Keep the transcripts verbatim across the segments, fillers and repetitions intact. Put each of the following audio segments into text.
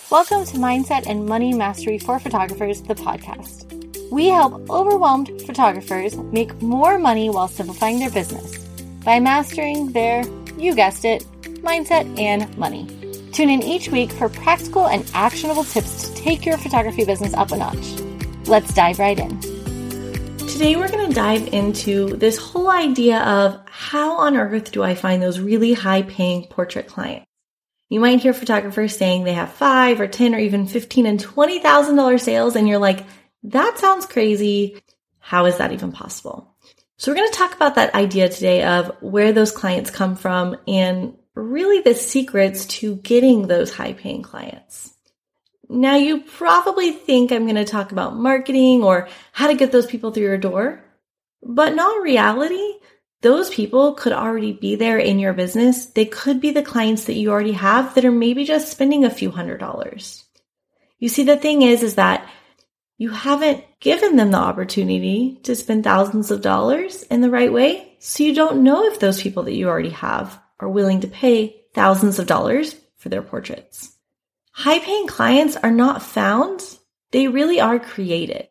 Welcome to Mindset and Money Mastery for Photographers, the podcast. We help overwhelmed photographers make more money while simplifying their business by mastering their, you guessed it, mindset and money. Tune in each week for practical and actionable tips to take your photography business up a notch. Let's dive right in. Today we're going to dive into this whole idea of how on earth do I find those really high-paying portrait clients? You might hear photographers saying they have five or ten or even fifteen and twenty thousand dollars sales, and you're like, that sounds crazy. How is that even possible? So we're going to talk about that idea today of where those clients come from and really the secrets to getting those high-paying clients. Now, you probably think I'm going to talk about marketing or how to get those people through your door, but in all reality, those people could already be there in your business. They could be the clients that you already have that are maybe just spending a few hundred dollars. You see, the thing is, is that you haven't given them the opportunity to spend thousands of dollars in the right way, so you don't know if those people that you already have are willing to pay thousands of dollars for their portraits. High-paying clients are not found. They really are created.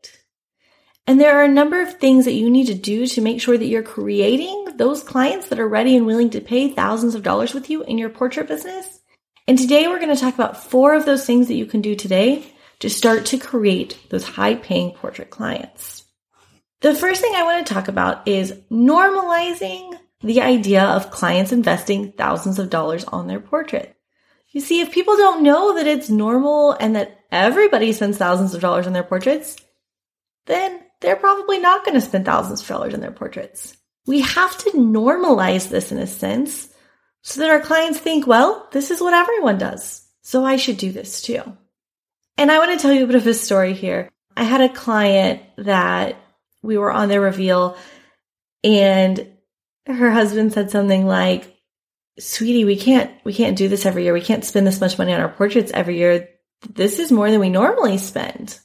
And there are a number of things that you need to do to make sure that you're creating those clients that are ready and willing to pay thousands of dollars with you in your portrait business. And today we're going to talk about four of those things that you can do today to start to create those high-paying portrait clients. The first thing I want to talk about is normalizing the idea of clients investing thousands of dollars on their portrait. You see, if people don't know that it's normal and that everybody spends thousands of dollars on their portraits, then they're probably not going to spend thousands of dollars on their portraits. We have to normalize this in a sense so that our clients think, well, this is what everyone does, so I should do this too. And I want to tell you a bit of a story here. I had a client that we were on their reveal and her husband said something like, sweetie, we can't, we can't do this every year. We can't spend this much money on our portraits every year. This is more than we normally spend.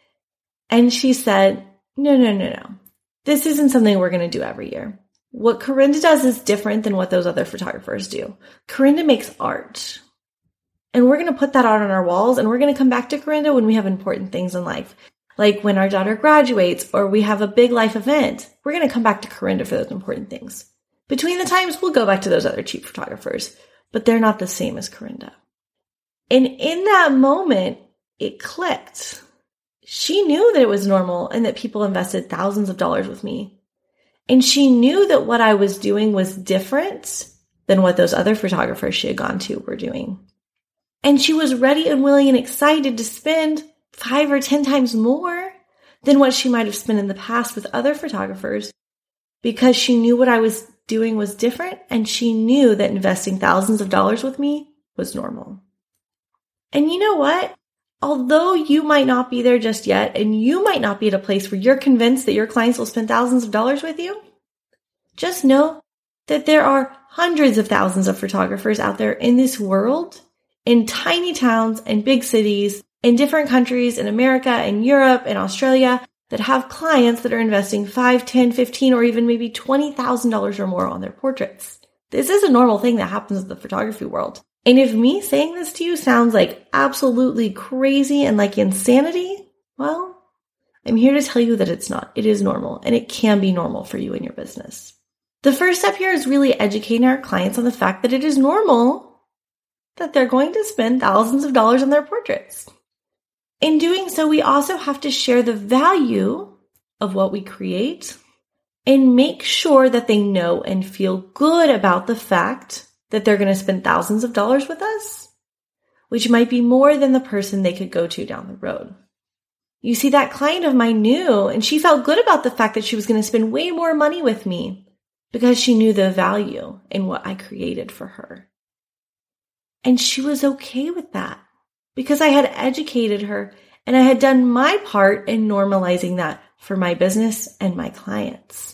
And she said, no, no, no, no. This isn't something we're going to do every year. What Corinda does is different than what those other photographers do. Corinda makes art. And we're going to put that out on our walls, and we're going to come back to Corinda when we have important things in life. Like when our daughter graduates or we have a big life event, we're going to come back to Corinda for those important things. Between the times, we'll go back to those other cheap photographers, but they're not the same as Corinda. And in that moment, it clicked. She knew that it was normal and that people invested thousands of dollars with me. And she knew that what I was doing was different than what those other photographers she had gone to were doing. And she was ready and willing and excited to spend five or ten times more than what she might have spent in the past with other photographers because she knew what I was doing was different and she knew that investing thousands of dollars with me was normal. And you know what? Although you might not be there just yet, and you might not be at a place where you're convinced that your clients will spend thousands of dollars with you, just know that there are hundreds of thousands of photographers out there in this world, in tiny towns and big cities, in different countries in America and Europe and Australia that have clients that are investing five, ten, fifteen, or even maybe twenty thousand dollars or more on their portraits. This is a normal thing that happens in the photography world. And if me saying this to you sounds like absolutely crazy and like insanity, well, I'm here to tell you that it's not. It is normal, and it can be normal for you in your business. The first step here is really educating our clients on the fact that it is normal that they're going to spend thousands of dollars on their portraits. In doing so, we also have to share the value of what we create and make sure that they know and feel good about the fact that they're going to spend thousands of dollars with us, which might be more than the person they could go to down the road. You see, that client of mine knew, and she felt good about the fact that she was going to spend way more money with me because she knew the value in what I created for her. And she was okay with that because I had educated her and I had done my part in normalizing that for my business and my clients.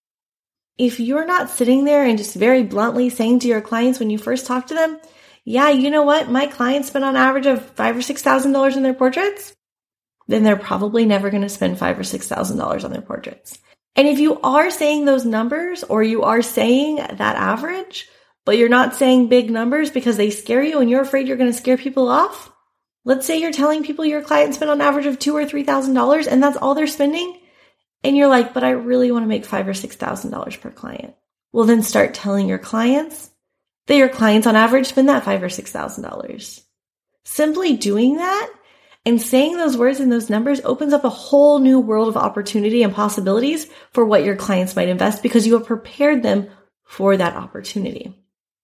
If you're not sitting there and just very bluntly saying to your clients when you first talk to them, yeah, you know what, my clients spend on average of five or six thousand dollars on their portraits, then they're probably never going to spend five or six thousand dollars on their portraits. And if you are saying those numbers, or you are saying that average, but you're not saying big numbers because they scare you and you're afraid you're going to scare people off, Let's say you're telling people your clients spend on average of two thousand dollars or three thousand dollars and that's all they're spending. And you're like, but I really want to make five thousand dollars or six thousand dollars per client. Well, then start telling your clients that your clients on average spend that five thousand dollars or six thousand dollars. Simply doing that and saying those words and those numbers opens up a whole new world of opportunity and possibilities for what your clients might invest because you have prepared them for that opportunity.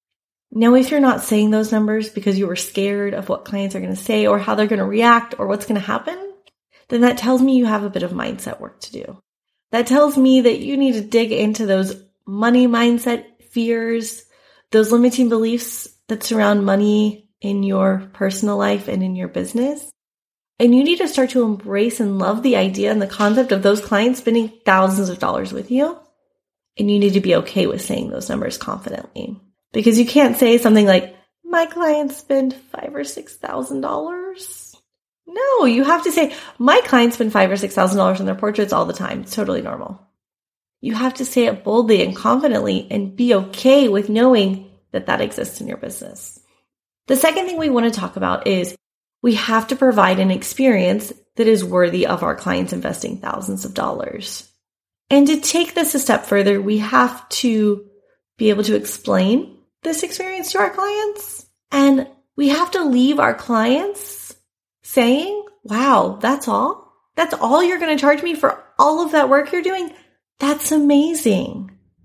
Now, if you're not saying those numbers because you were scared of what clients are going to say or how they're going to react or what's going to happen, then that tells me you have a bit of mindset work to do. That tells me that you need to dig into those money mindset fears, those limiting beliefs that surround money in your personal life and in your business. And you need to start to embrace and love the idea and the concept of those clients spending thousands of dollars with you. And you need to be okay with saying those numbers confidently. Because you can't say something like, my clients spend five thousand dollars or six thousand dollars. No, you have to say, my clients spend five thousand dollars or six thousand dollars on their portraits all the time. It's totally normal. You have to say it boldly and confidently and be okay with knowing that that exists in your business. The second thing we want to talk about is we have to provide an experience that is worthy of our clients investing thousands of dollars. And to take this a step further, we have to be able to explain this experience to our clients. And we have to leave our clients saying, wow, that's all? That's all you're going to charge me for all of that work you're doing? That's amazing.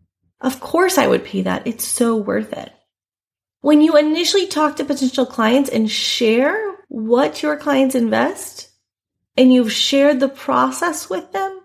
Of course I would pay that. It's so worth it. When you initially talk to potential clients and share what your clients invest, and you've shared the process with them,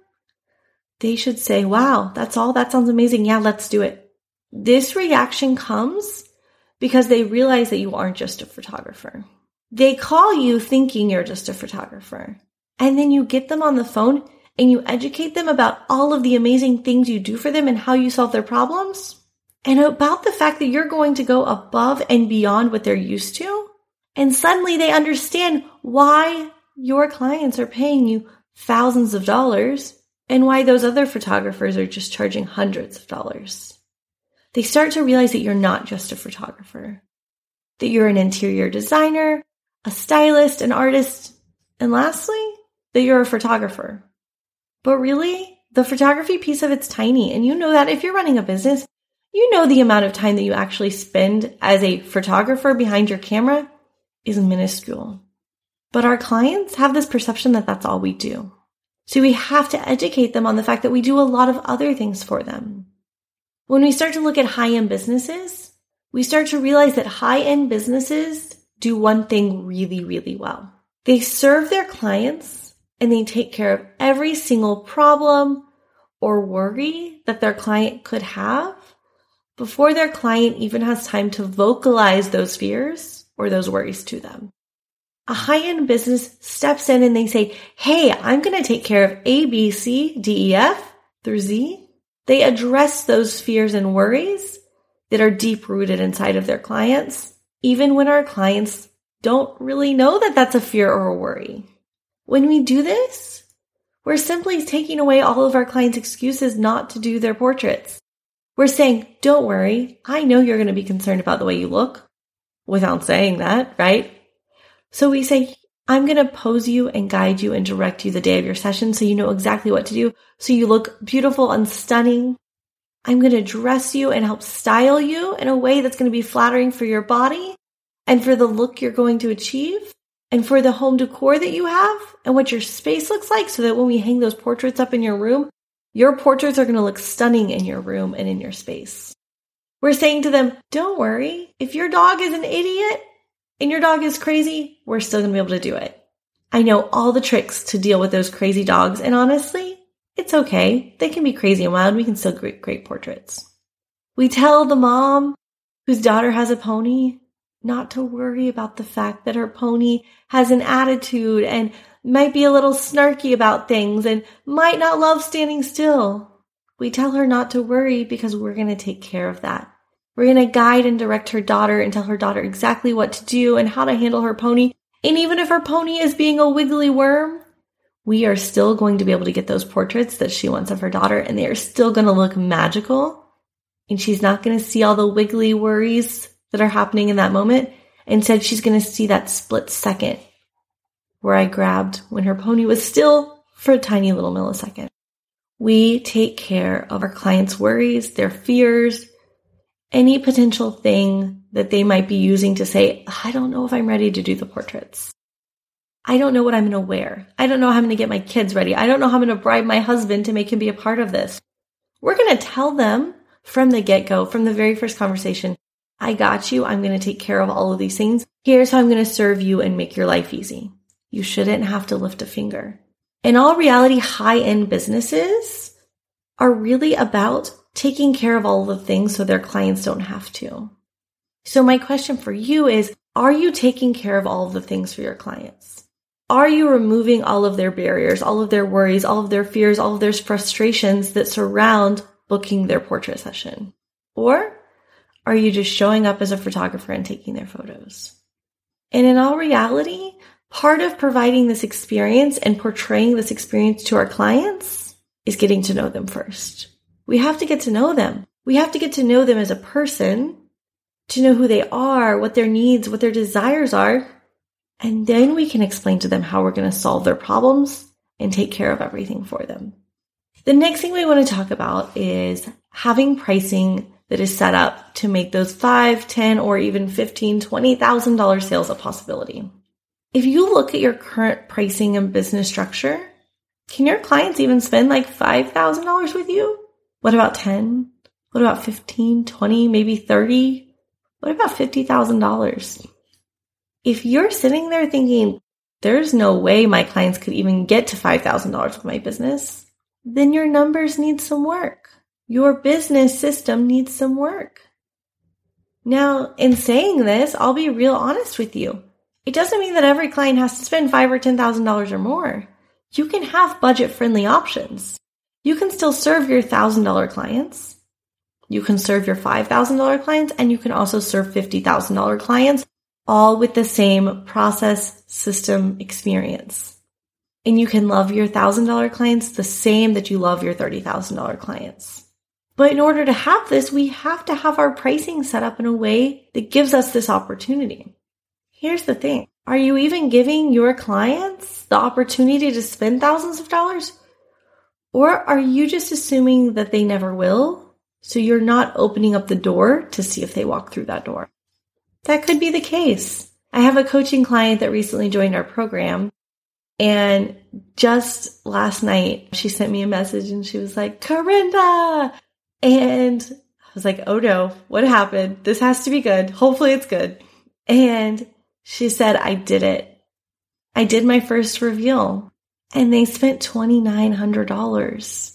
they should say, wow, that's all? That sounds amazing. Yeah, let's do it. This reaction comes because they realize that you aren't just a photographer. They call you thinking you're just a photographer. And then you get them on the phone and you educate them about all of the amazing things you do for them and how you solve their problems. And about the fact that you're going to go above and beyond what they're used to. And suddenly they understand why your clients are paying you thousands of dollars and why those other photographers are just charging hundreds of dollars. They start to realize that you're not just a photographer, that you're an interior designer, a stylist, an artist, and lastly, that you're a photographer. But really, the photography piece of it's tiny, and you know that if you're running a business, you know the amount of time that you actually spend as a photographer behind your camera is minuscule. But our clients have this perception that that's all we do. So we have to educate them on the fact that we do a lot of other things for them. When we start to look at high-end businesses, we start to realize that high-end businesses do one thing really, really well. They serve their clients and they take care of every single problem or worry that their client could have before their client even has time to vocalize those fears or those worries to them. A high-end business steps in and they say, hey, I'm going to take care of A, B, C, D, E, F through Z. They address those fears and worries that are deep-rooted inside of their clients, even when our clients don't really know that that's a fear or a worry. When we do this, we're simply taking away all of our clients' excuses not to do their portraits. We're saying, don't worry, I know you're going to be concerned about the way you look, without saying that, right? So we say, I'm going to pose you and guide you and direct you the day of your session so you know exactly what to do, so you look beautiful and stunning. I'm going to dress you and help style you in a way that's going to be flattering for your body and for the look you're going to achieve and for the home decor that you have and what your space looks like so that when we hang those portraits up in your room, your portraits are going to look stunning in your room and in your space. We're saying to them, don't worry, if your dog is an idiot and your dog is crazy, we're still going to be able to do it. I know all the tricks to deal with those crazy dogs, and honestly, it's okay. They can be crazy and wild. We can still create great portraits. We tell the mom whose daughter has a pony not to worry about the fact that her pony has an attitude and might be a little snarky about things and might not love standing still. We tell her not to worry because we're going to take care of that. We're going to guide and direct her daughter and tell her daughter exactly what to do and how to handle her pony. And even if her pony is being a wiggly worm, we are still going to be able to get those portraits that she wants of her daughter, and they are still going to look magical. And she's not going to see all the wiggly worries that are happening in that moment. Instead, she's going to see that split second where I grabbed when her pony was still for a tiny little millisecond. We take care of our clients' worries, their fears, any potential thing that they might be using to say, I don't know if I'm ready to do the portraits. I don't know what I'm going to wear. I don't know how I'm going to get my kids ready. I don't know how I'm going to bribe my husband to make him be a part of this. We're going to tell them from the get-go, from the very first conversation, I got you. I'm going to take care of all of these things. Here's how I'm going to serve you and make your life easy. You shouldn't have to lift a finger. In all reality, high-end businesses are really about taking care of all of the things so their clients don't have to. So my question for you is, are you taking care of all of the things for your clients? Are you removing all of their barriers, all of their worries, all of their fears, all of their frustrations that surround booking their portrait session? Or are you just showing up as a photographer and taking their photos? And in all reality, part of providing this experience and portraying this experience to our clients is getting to know them first. We have to get to know them. We have to get to know them as a person, to know who they are, what their needs, what their desires are. And then we can explain to them how we're going to solve their problems and take care of everything for them. The next thing we want to talk about is having pricing that is set up to make those five, ten, or even fifteen, twenty thousand dollars sales a possibility. If you look at your current pricing and business structure, can your clients even spend like five thousand dollars with you? What about ten? What about fifteen, twenty, maybe thirty? What about fifty thousand dollars? If you're sitting there thinking, there's no way my clients could even get to five thousand dollars with my business, then your numbers need some work. Your business system needs some work. Now, in saying this, I'll be real honest with you. It doesn't mean that every client has to spend five thousand dollars or ten thousand dollars or more. You can have budget-friendly options. You can still serve your one thousand dollars clients. You can serve your five thousand dollars clients, and you can also serve fifty thousand dollars clients, all with the same process, system, experience. And you can love your one thousand dollars clients the same that you love your thirty thousand dollars clients. But in order to have this, we have to have our pricing set up in a way that gives us this opportunity. Here's the thing. Are you even giving your clients the opportunity to spend thousands of dollars? Or are you just assuming that they never will? So you're not opening up the door to see if they walk through that door. That could be the case. I have a coaching client that recently joined our program. And just last night, she sent me a message and she was like, Corinda! And I was like, oh no, what happened? This has to be good. Hopefully it's good. And she said, I did it. I did my first reveal. And they spent two thousand nine hundred dollars.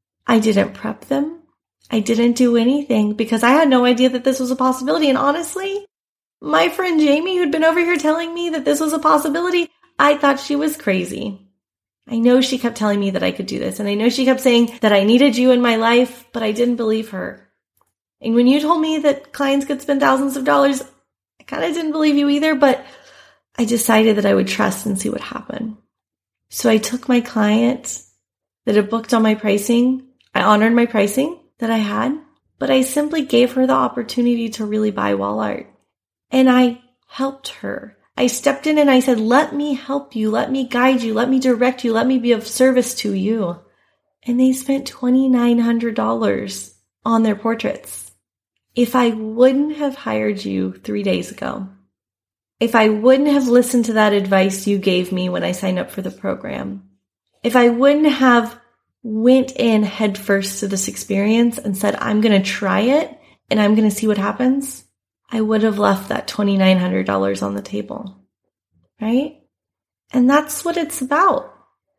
I didn't prep them. I didn't do anything because I had no idea that this was a possibility. And honestly, my friend Jamie, who'd been over here telling me that this was a possibility, I thought she was crazy. I know she kept telling me that I could do this. And I know she kept saying that I needed you in my life, but I didn't believe her. And when you told me that clients could spend thousands of dollars, I kind of didn't believe you either, but I decided that I would trust and see what happened. So I took my client that had booked on my pricing. I honored my pricing that I had, but I simply gave her the opportunity to really buy wall art. And I helped her. I stepped in and I said, let me help you. Let me guide you. Let me direct you. Let me be of service to you. And they spent two thousand nine hundred dollars on their portraits. If I wouldn't have hired you three days ago, if I wouldn't have listened to that advice you gave me when I signed up for the program, if I wouldn't have went in headfirst to this experience and said, I'm going to try it and I'm going to see what happens, I would have left that two thousand nine hundred dollars on the table, right? And that's what it's about.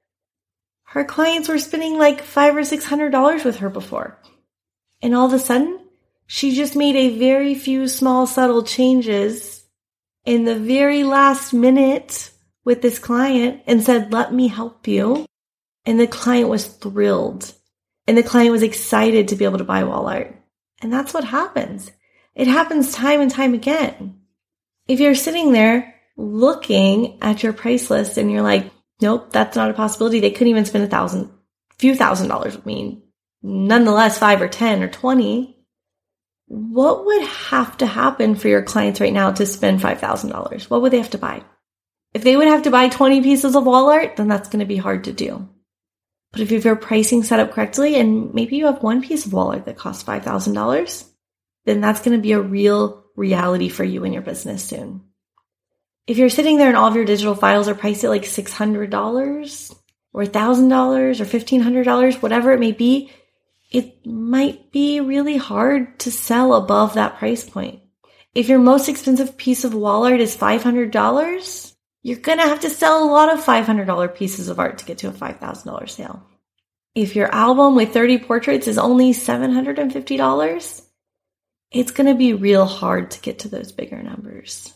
Her clients were spending like five or six hundred dollars with her before. And all of a sudden, she just made a very few small subtle changes in the very last minute with this client and said, let me help you. And the client was thrilled. And the client was excited to be able to buy wall art. And that's what happens. It happens time and time again. If you're sitting there looking at your price list and you're like, nope, that's not a possibility. They couldn't even spend a thousand, few thousand dollars with me. Nonetheless, five or ten or twenty. What would have to happen for your clients right now to spend five thousand dollars? What would they have to buy? If they would have to buy twenty pieces of wall art, then that's going to be hard to do. But if you have your pricing set up correctly and maybe you have one piece of wall art that costs five thousand dollars, then that's going to be a real reality for you in your business soon. If you're sitting there and all of your digital files are priced at like six hundred dollars or one thousand dollars or fifteen hundred dollars, whatever it may be, it might be really hard to sell above that price point. If your most expensive piece of wall art is five hundred dollars, you're going to have to sell a lot of five hundred dollars pieces of art to get to a five thousand dollars sale. If your album with thirty portraits is only seven hundred fifty dollars, it's going to be real hard to get to those bigger numbers.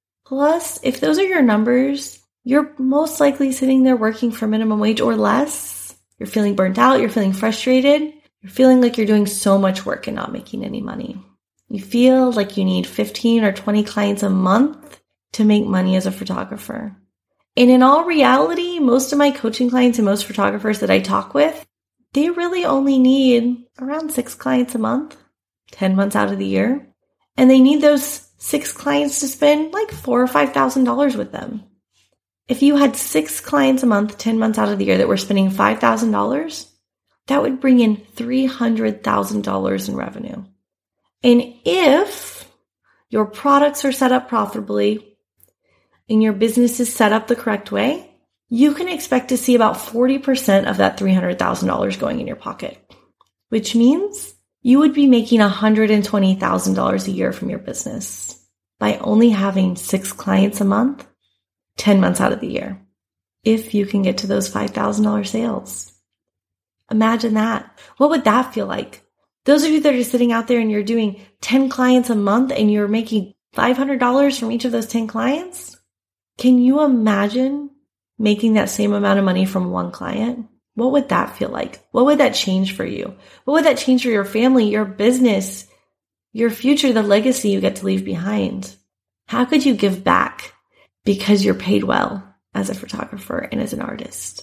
Plus, if those are your numbers, you're most likely sitting there working for minimum wage or less. You're feeling burnt out. You're feeling frustrated. You're feeling like you're doing so much work and not making any money. You feel like you need fifteen or twenty clients a month to make money as a photographer. And in all reality, most of my coaching clients and most photographers that I talk with, they really only need around six clients a month, ten months out of the year. And they need those six clients to spend like four or five thousand dollars with them. If you had six clients a month, ten months out of the year that were spending five thousand dollars, that would bring in three hundred thousand dollars in revenue. And if your products are set up profitably and your business is set up the correct way, you can expect to see about forty percent of that three hundred thousand dollars going in your pocket, which means you would be making one hundred twenty thousand dollars a year from your business by only having six clients a month, ten months out of the year, if you can get to those five thousand dollars sales. Imagine that. What would that feel like? Those of you that are sitting out there and you're doing ten clients a month and you're making five hundred dollars from each of those ten clients, can you imagine making that same amount of money from one client? What would that feel like? What would that change for you? What would that change for your family, your business, your future, the legacy you get to leave behind? How could you give back because you're paid well as a photographer and as an artist?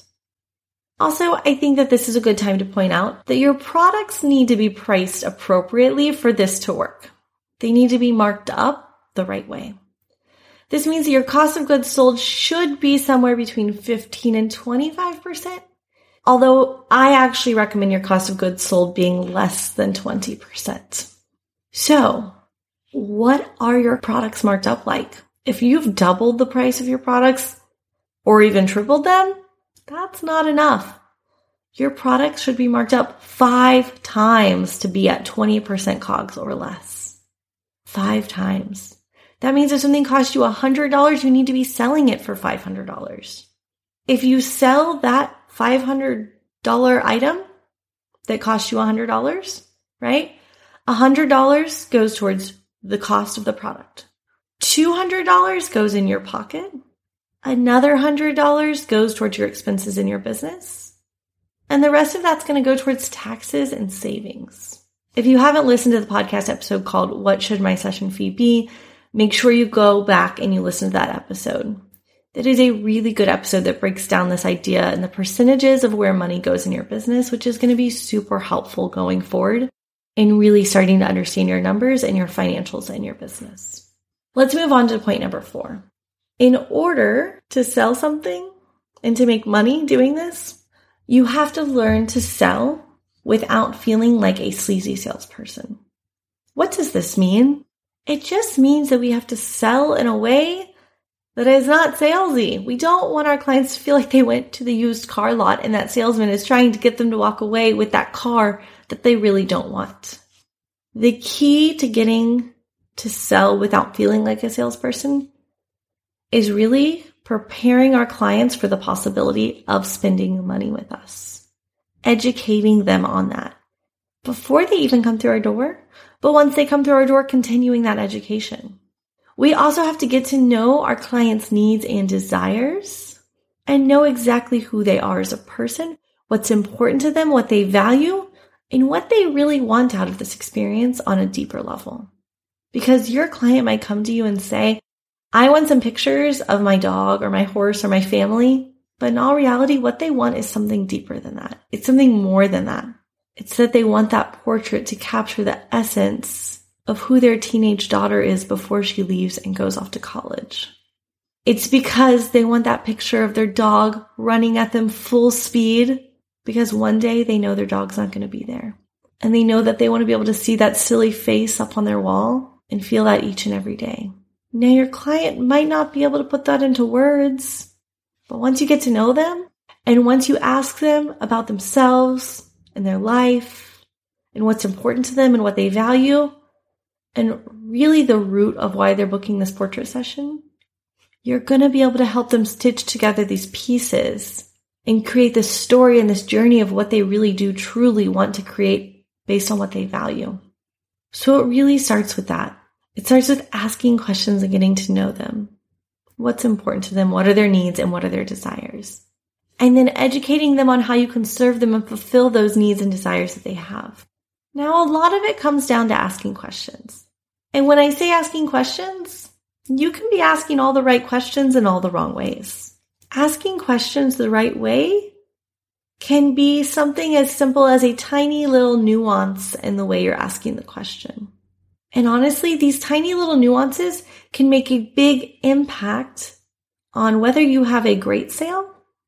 Also, I think that this is a good time to point out that your products need to be priced appropriately for this to work. They need to be marked up the right way. This means that your cost of goods sold should be somewhere between fifteen and twenty-five percent. Although I actually recommend your cost of goods sold being less than twenty percent. So, what are your products marked up like? If you've doubled the price of your products or even tripled them, that's not enough. Your products should be marked up five times to be at twenty percent C O G S or less. Five times. That means if something costs you one hundred dollars, you need to be selling it for five hundred dollars. If you sell that five hundred dollars item that costs you one hundred dollars, right? one hundred dollars goes towards the cost of the product. two hundred dollars goes in your pocket. Another one hundred dollars goes towards your expenses in your business. And the rest of that's going to go towards taxes and savings. If you haven't listened to the podcast episode called What Should My Session Fee Be?, make sure you go back and you listen to that episode. That is a really good episode that breaks down this idea and the percentages of where money goes in your business, which is going to be super helpful going forward and really starting to understand your numbers and your financials in your business. Let's move on to point number four. In order to sell something and to make money doing this, you have to learn to sell without feeling like a sleazy salesperson. What does this mean? It just means that we have to sell in a way that is not salesy. We don't want our clients to feel like they went to the used car lot and that salesman is trying to get them to walk away with that car that they really don't want. The key to getting to sell without feeling like a salesperson is really preparing our clients for the possibility of spending money with us, educating them on that before they even come through our door, but once they come through our door, continuing that education. We also have to get to know our clients' needs and desires and know exactly who they are as a person, what's important to them, what they value, and what they really want out of this experience on a deeper level. Because your client might come to you and say, I want some pictures of my dog or my horse or my family, but in all reality, what they want is something deeper than that. It's something more than that. It's that they want that portrait to capture the essence of who their teenage daughter is before she leaves and goes off to college. It's because they want that picture of their dog running at them full speed, because one day they know their dog's not going to be there. And they know that they want to be able to see that silly face up on their wall and feel that each and every day. Now, your client might not be able to put that into words, but once you get to know them, and once you ask them about themselves and their life and what's important to them and what they value, and really the root of why they're booking this portrait session, you're going to be able to help them stitch together these pieces and create this story and this journey of what they really do truly want to create based on what they value. So it really starts with that. It starts with asking questions and getting to know them. What's important to them? What are their needs and what are their desires? And then educating them on how you can serve them and fulfill those needs and desires that they have. Now, a lot of it comes down to asking questions. And when I say asking questions, you can be asking all the right questions in all the wrong ways. Asking questions the right way can be something as simple as a tiny little nuance in the way you're asking the question. And honestly, these tiny little nuances can make a big impact on whether you have a great sale,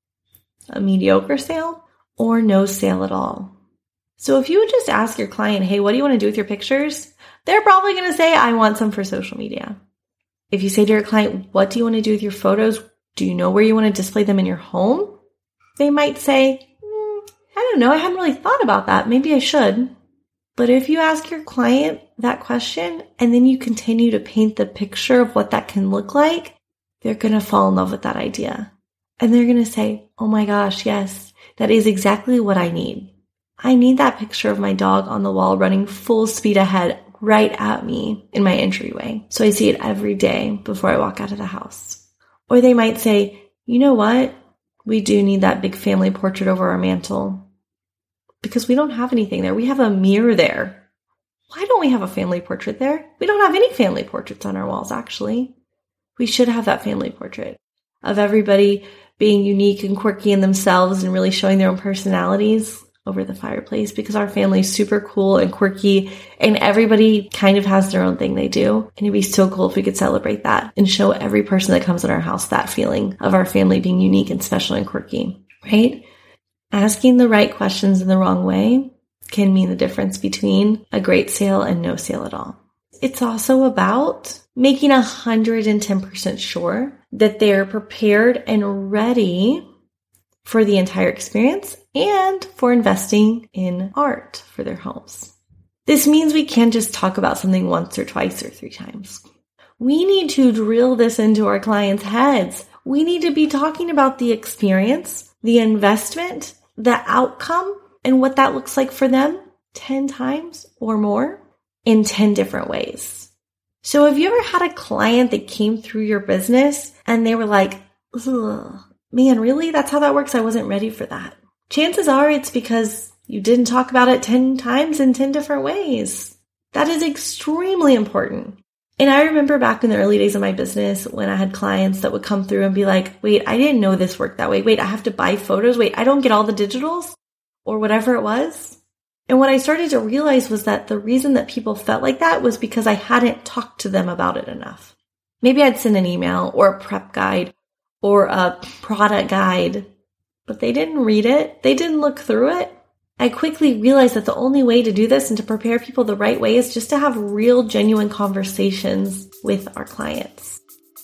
a mediocre sale, or no sale at all. So if you would just ask your client, hey, what do you want to do with your pictures? They're probably going to say, I want some for social media. If you say to your client, what do you want to do with your photos? Do you know where you want to display them in your home? They might say, mm, I don't know. I hadn't really thought about that. Maybe I should. But if you ask your client that question and then you continue to paint the picture of what that can look like, they're going to fall in love with that idea. And they're going to say, oh my gosh, yes, that is exactly what I need. I need that picture of my dog on the wall running full speed ahead right at me in my entryway. So I see it every day before I walk out of the house. Or they might say, you know what? We do need that big family portrait over our mantle because we don't have anything there. We have a mirror there. Why don't we have a family portrait there? We don't have any family portraits on our walls, actually. We should have that family portrait of everybody being unique and quirky in themselves and really showing their own personalities over the fireplace, because our family is super cool and quirky and everybody kind of has their own thing they do. And it'd be so cool if we could celebrate that and show every person that comes in our house that feeling of our family being unique and special and quirky, right? Asking the right questions in the wrong way can mean the difference between a great sale and no sale at all. It's also about making one hundred ten percent sure that they're prepared and ready for the entire experience and for investing in art for their homes. This means we can't just talk about something once or twice or three times. We need to drill this into our clients' heads. We need to be talking about the experience, the investment, the outcome, and what that looks like for them ten times or more in ten different ways. So have you ever had a client that came through your business and they were like, ugh, man, really? That's how that works? I wasn't ready for that. Chances are it's because you didn't talk about it ten times in ten different ways. That is extremely important. And I remember back in the early days of my business when I had clients that would come through and be like, wait, I didn't know this worked that way. Wait, I have to buy photos. Wait, I don't get all the digitals or whatever it was. And what I started to realize was that the reason that people felt like that was because I hadn't talked to them about it enough. Maybe I'd send an email or a prep guide or a product guide, but they didn't read it. They didn't look through it. I quickly realized that the only way to do this and to prepare people the right way is just to have real, genuine conversations with our clients.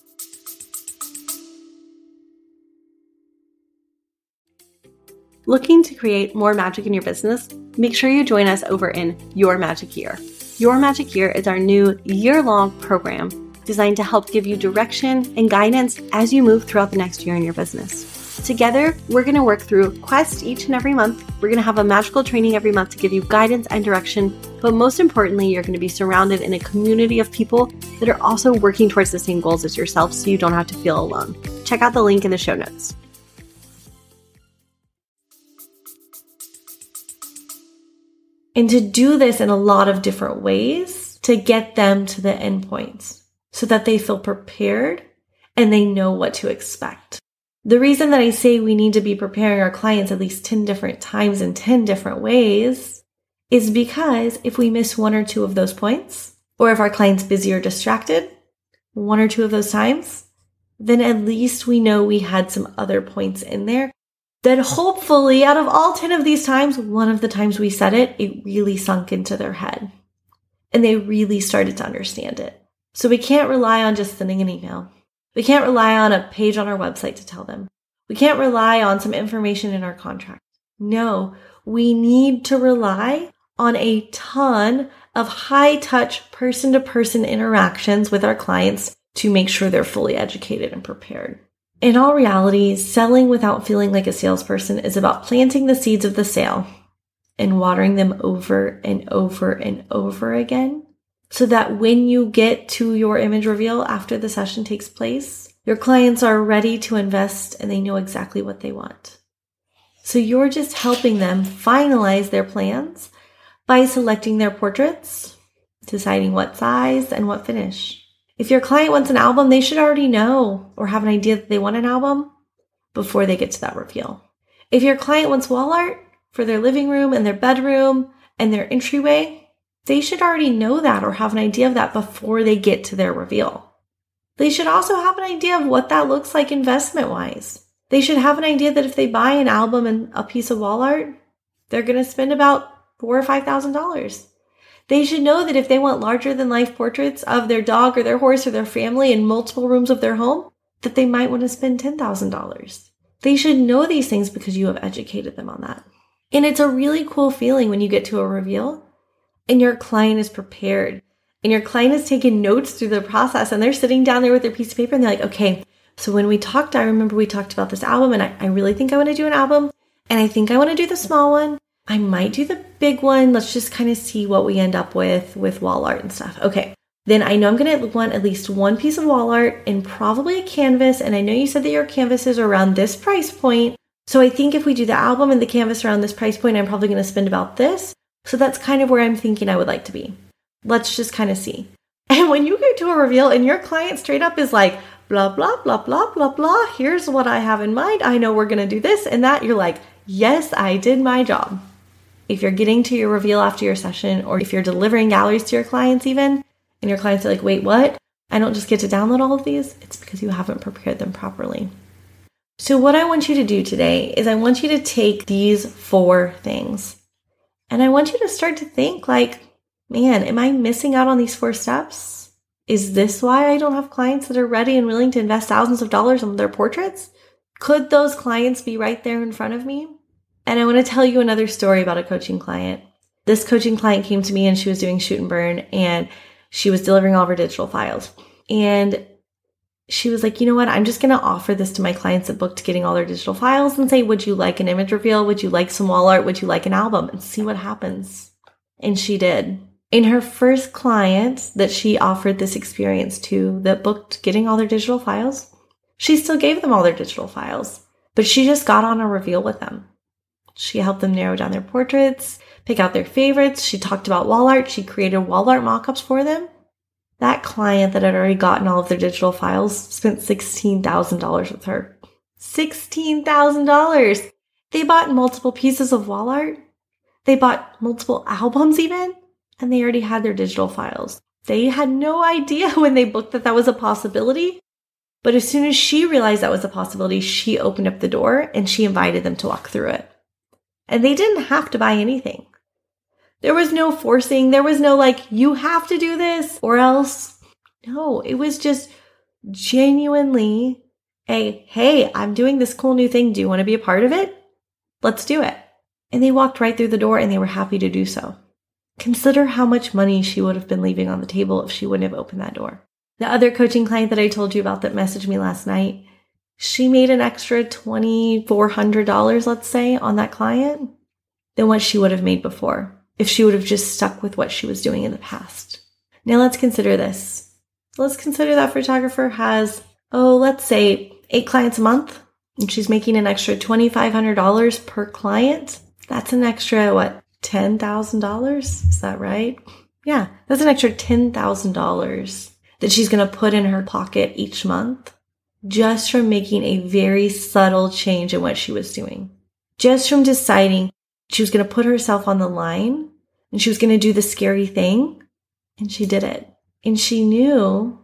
Looking to create more magic in your business? Make sure you join us over in Your Magic Year. Your Magic Year is our new year-long program designed to help give you direction and guidance as you move throughout the next year in your business. Together, we're going to work through Quest each and every month. We're going to have a magical training every month to give you guidance and direction. But most importantly, you're going to be surrounded in a community of people that are also working towards the same goals as yourself, so you don't have to feel alone. Check out the link in the show notes. And to do this in a lot of different ways to get them to the endpoints so that they feel prepared and they know what to expect. The reason that I say we need to be preparing our clients at least ten different times in ten different ways is because if we miss one or two of those points, or if our client's busy or distracted one or two of those times, then at least we know we had some other points in there that hopefully out of all ten of these times, one of the times we said it, it really sunk into their head and they really started to understand it. So we can't rely on just sending an email. We can't rely on a page on our website to tell them. We can't rely on some information in our contract. No, we need to rely on a ton of high-touch person-to-person interactions with our clients to make sure they're fully educated and prepared. In all reality, selling without feeling like a salesperson is about planting the seeds of the sale and watering them over and over and over again so that when you get to your image reveal after the session takes place, your clients are ready to invest and they know exactly what they want. So you're just helping them finalize their plans by selecting their portraits, deciding what size and what finish. If your client wants an album, they should already know or have an idea that they want an album before they get to that reveal. If your client wants wall art for their living room and their bedroom and their entryway, they should already know that or have an idea of that before they get to their reveal. They should also have an idea of what that looks like investment-wise. They should have an idea that if they buy an album and a piece of wall art, they're going to spend about four or five thousand dollars. They should know that if they want larger than life portraits of their dog or their horse or their family in multiple rooms of their home, that they might want to spend ten thousand dollars. They should know these things because you have educated them on that. And it's a really cool feeling when you get to a reveal and your client is prepared and your client has taken notes through the process and they're sitting down there with their piece of paper and they're like, okay, so when we talked, I remember we talked about this album and I, I really think I want to do an album and I think I want to do the small one. I might do the big one. Let's just kind of see what we end up with with wall art and stuff. Okay. Then I know I'm going to want at least one piece of wall art and probably a canvas. And I know you said that your canvases are around this price point. So I think if we do the album and the canvas around this price point, I'm probably going to spend about this. So that's kind of where I'm thinking I would like to be. Let's just kind of see. And when you get to a reveal and your client straight up is like, blah, blah, blah, blah, blah, blah. Here's what I have in mind. I know we're going to do this and that. You're like, yes, I did my job. If you're getting to your reveal after your session, or if you're delivering galleries to your clients even, and your clients are like, wait, what? I don't just get to download all of these? It's because you haven't prepared them properly. So what I want you to do today is I want you to take these four things. And I want you to start to think like, man, am I missing out on these four steps? Is this why I don't have clients that are ready and willing to invest thousands of dollars on their portraits? Could those clients be right there in front of me? And I want to tell you another story about a coaching client. This coaching client came to me and she was doing shoot and burn and she was delivering all of her digital files. And she was like, you know what? I'm just going to offer this to my clients that booked getting all their digital files and say, would you like an image reveal? Would you like some wall art? Would you like an album? And see what happens. And she did. In her first client that she offered this experience to that booked getting all their digital files, she still gave them all their digital files, but she just got on a reveal with them. She helped them narrow down their portraits, pick out their favorites. She talked about wall art. She created wall art mock-ups for them. That client that had already gotten all of their digital files spent sixteen thousand dollars with her. sixteen thousand dollars! They bought multiple pieces of wall art. They bought multiple albums even, and they already had their digital files. They had no idea when they booked that that was a possibility. But as soon as she realized that was a possibility, she opened up the door and she invited them to walk through it. And they didn't have to buy anything. There was no forcing. There was no like, you have to do this or else. No, it was just genuinely a, hey, I'm doing this cool new thing. Do you want to be a part of it? Let's do it. And they walked right through the door and they were happy to do so. Consider how much money she would have been leaving on the table if she wouldn't have opened that door. The other coaching client that I told you about that messaged me last night, she made an extra two thousand four hundred dollars, let's say, on that client than what she would have made before if she would have just stuck with what she was doing in the past. Now let's consider this. Let's consider that photographer has, oh, let's say eight clients a month, and she's making an extra two thousand five hundred dollars per client. That's an extra, what, ten thousand dollars? Is that right? Yeah, that's an extra ten thousand dollars that she's going to put in her pocket each month just from making a very subtle change in what she was doing. Just from deciding she was going to put herself on the line and she was going to do the scary thing, and she did it. And she knew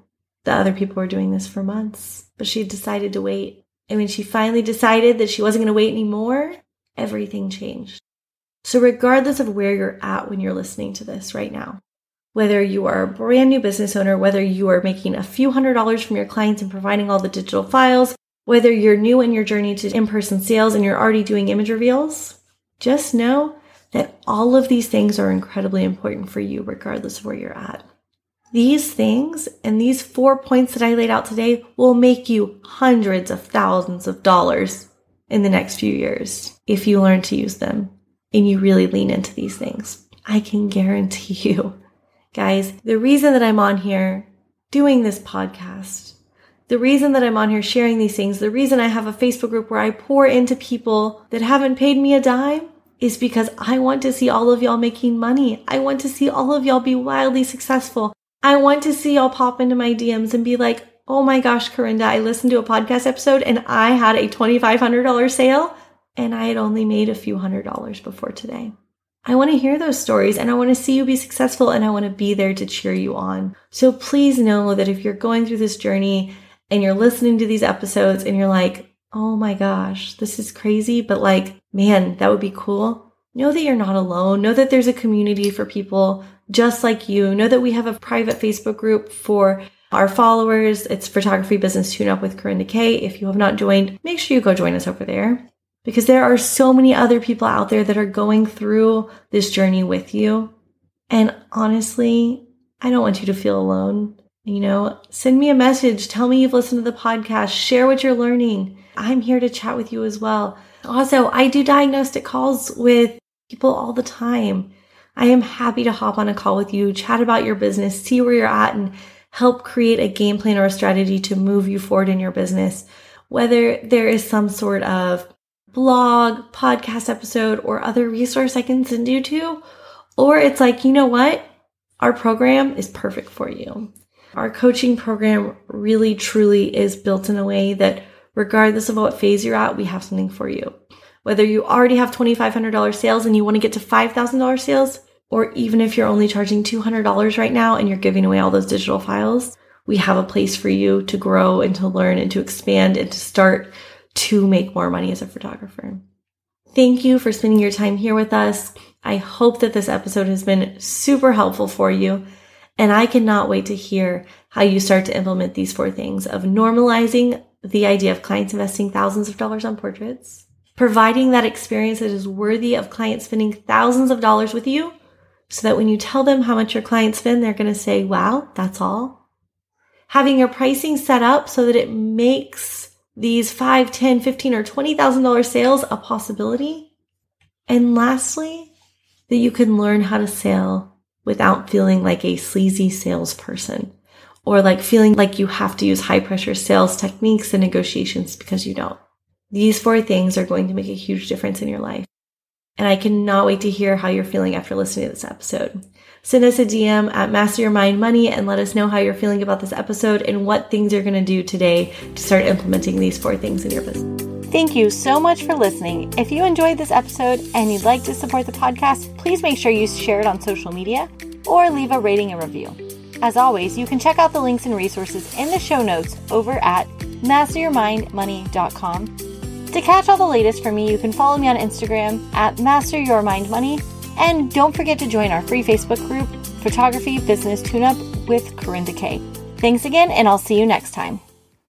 The other people were doing this for months, but she decided to wait. And when she finally decided that she wasn't going to wait anymore, everything changed. So regardless of where you're at when you're listening to this right now, whether you are a brand new business owner, whether you are making a few hundred dollars from your clients and providing all the digital files, whether you're new in your journey to in-person sales and you're already doing image reveals, just know that all of these things are incredibly important for you regardless of where you're at. These things and these four points that I laid out today will make you hundreds of thousands of dollars in the next few years if you learn to use them and you really lean into these things. I can guarantee you, guys, the reason that I'm on here doing this podcast, the reason that I'm on here sharing these things, the reason I have a Facebook group where I pour into people that haven't paid me a dime is because I want to see all of y'all making money. I want to see all of y'all be wildly successful. I want to see y'all pop into my D Ms and be like, oh my gosh, Corinda, I listened to a podcast episode and I had a twenty-five hundred dollars sale and I had only made a few hundred dollars before today. I want to hear those stories and I want to see you be successful and I want to be there to cheer you on. So please know that if you're going through this journey and you're listening to these episodes and you're like, oh my gosh, this is crazy, but like, man, that would be cool. Know that you're not alone. Know that there's a community for people just like you. Know that we have a private Facebook group for our followers. It's Photography Business Tune-Up with Corinda Kay. If you have not joined, make sure you go join us over there because there are so many other people out there that are going through this journey with you. And honestly, I don't want you to feel alone. You know, send me a message. Tell me you've listened to the podcast. Share what you're learning. I'm here to chat with you as well. Also, I do diagnostic calls with people all the time. I am happy to hop on a call with you, chat about your business, see where you're at, and help create a game plan or a strategy to move you forward in your business. Whether there is some sort of blog, podcast episode, or other resource I can send you to, or it's like, you know what? Our program is perfect for you. Our coaching program really, truly is built in a way that regardless of what phase you're at, we have something for you. Whether you already have twenty-five hundred dollars sales and you want to get to five thousand dollars sales, or even if you're only charging two hundred dollars right now and you're giving away all those digital files, we have a place for you to grow and to learn and to expand and to start to make more money as a photographer. Thank you for spending your time here with us. I hope that this episode has been super helpful for you. And I cannot wait to hear how you start to implement these four things of normalizing the idea of clients investing thousands of dollars on portraits, providing that experience that is worthy of clients spending thousands of dollars with you so that when you tell them how much your clients spend, they're going to say, wow, that's all. Having your pricing set up so that it makes these five, ten, fifteen, or twenty thousand dollars sales a possibility. And lastly, that you can learn how to sell without feeling like a sleazy salesperson or like feeling like you have to use high pressure sales techniques and negotiations because you don't. These four things are going to make a huge difference in your life. And I cannot wait to hear how you're feeling after listening to this episode. Send us a D M at Master Your Mind Money and let us know how you're feeling about this episode and what things you're going to do today to start implementing these four things in your business. Thank you so much for listening. If you enjoyed this episode and you'd like to support the podcast, please make sure you share it on social media or leave a rating and review. As always, you can check out the links and resources in the show notes over at master your mind money dot com. To catch all the latest from me, you can follow me on Instagram at master your mind money. And don't forget to join our free Facebook group, Photography Business Tune-Up with Corinda Kay. Thanks again, and I'll see you next time.